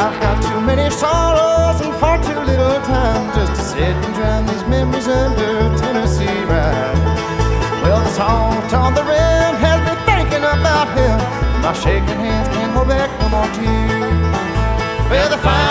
I've got too many sorrows and far too little time just to sit and drown these memories under Tennessee ride. Well, the salt on the rim has me thinking about him. My shaking hands can't hold back no more tears. Well, the fire